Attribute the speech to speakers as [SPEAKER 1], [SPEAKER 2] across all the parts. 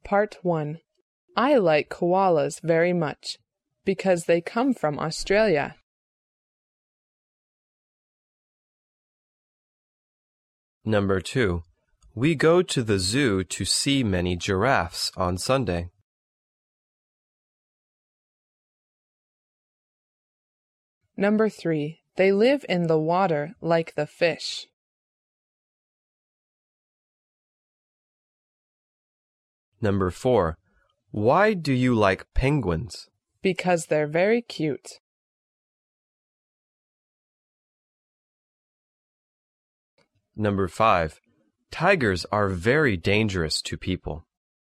[SPEAKER 1] Part 1. I like koalas very much because they come from Australia.
[SPEAKER 2] Number 2. We go to the zoo to see many giraffes on Sunday.
[SPEAKER 1] Number 3. They live in the water like the fish.
[SPEAKER 2] Number 4. Why do you like penguins?
[SPEAKER 1] Because they're very cute.
[SPEAKER 2] Number 5. Tigers are very dangerous to people.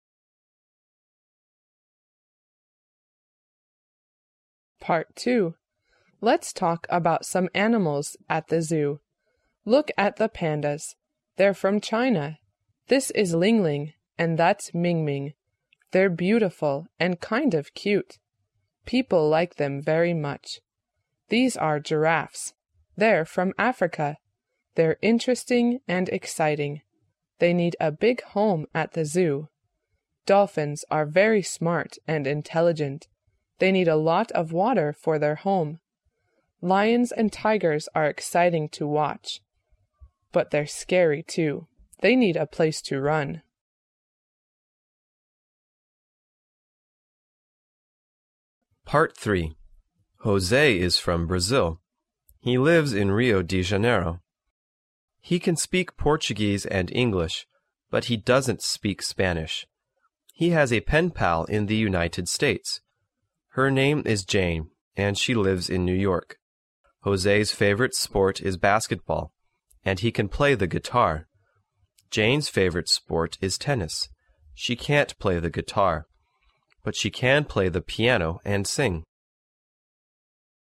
[SPEAKER 1] Part 2. Let's talk about some animals at the zoo. Look at the pandas. They're from China. This is Ling Ling, and that's Ming Ming. They're beautiful and kind of cute. People like them very much. These are giraffes. They're from Africa. They're interesting and exciting. They need a big home at the zoo. Dolphins are very smart and intelligent. They need a lot of water for their home. Lions and tigers are exciting to watch, but they're scary too. They need a place to run.
[SPEAKER 2] Part 3. Jose is from Brazil. He lives in Rio de Janeiro. He can speak Portuguese and English, but he doesn't speak Spanish. He has a pen pal in the United States. Her name is Jane, and she lives in New York. Jose's favorite sport is basketball, and he can play the guitar. Jane's favorite sport is tennis. She can't play the guitar, but she can play the piano and sing.